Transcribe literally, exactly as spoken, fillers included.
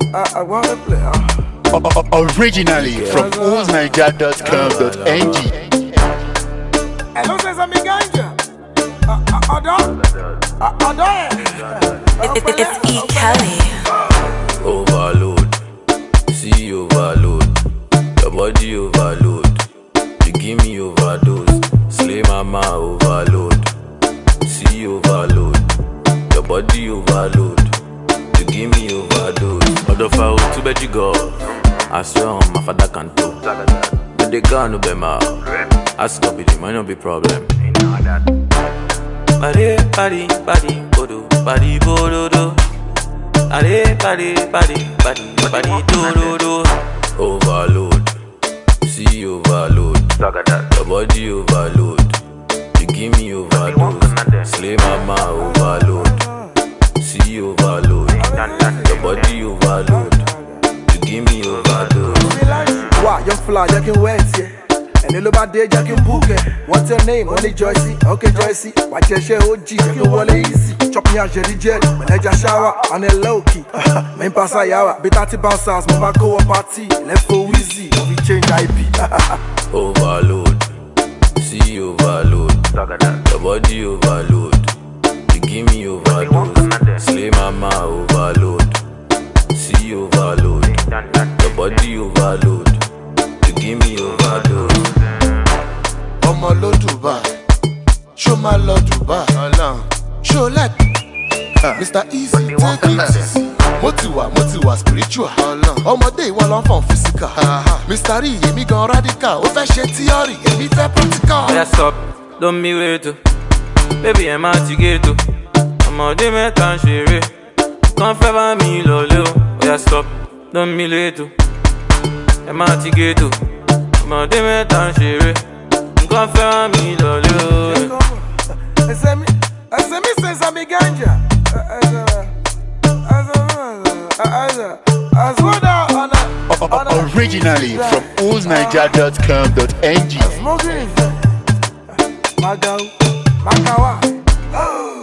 I, I wanna play. Uh. Originally from oz niger dot com dot n g. Hello, says I'm ganja. Adon, Adon. It's E. Kelly. Overload, see overload, your body overload, you give me overdose, slay mama overload, see overload, your body overload, you give me overdose. Other foul to bed you go, I swear on my father can't do. But they can't no be my, ask up it might not be problem. Body, body, body, bodo, body, bodo, do. Body, body, body, body, body, do, do, do. Overload, see overload, your body overload, you give me overdose, slay mama overload, see overload, your body overload, you give me overdose. Wow, young fly, you can wait, yeah. And you look bad day, you can book it. What's your name? Only Joycey. Okay, Joycey. Watch your share O G, you can walk easy. Chop me out, Jerry Jet. When I just shower, on a low key. Main pass a yawa. Be thirty bouncers, move go a party. Left for easy, we change I P. Overload, see overload, your body overload, you give me overdose, slay mama overload, see overload, your body overload, you give me overdose. Ọmọ ló Dubai, ṣó máa lọ Dubai, ṣó like Mister Easy, take it easy. Mo ti wà, mo ti wà spiritual, ọmọdé ìwọ ló ń fọ̀n physical. Mister E, èmi gan radical, ó fẹ́ ṣe theory, èmi fẹ́ practical. Oya stop, don't me wait o, baby ẹ má ti gate o, ọmọdé mẹ́ta ń ṣeré, kàn fẹ́ bá mi lọlé o. Oya stop, don't me late o, ẹ má ti gate o, ọmọdé mẹ́ta ń ṣeré, kàn fẹ́ bá mi lọlé o. Ẹsẹ̀ mi, ẹsẹ̀ mi says I'm ganja. Originally from oz niger dot com dot n g. Smoking. Magao, Magawa.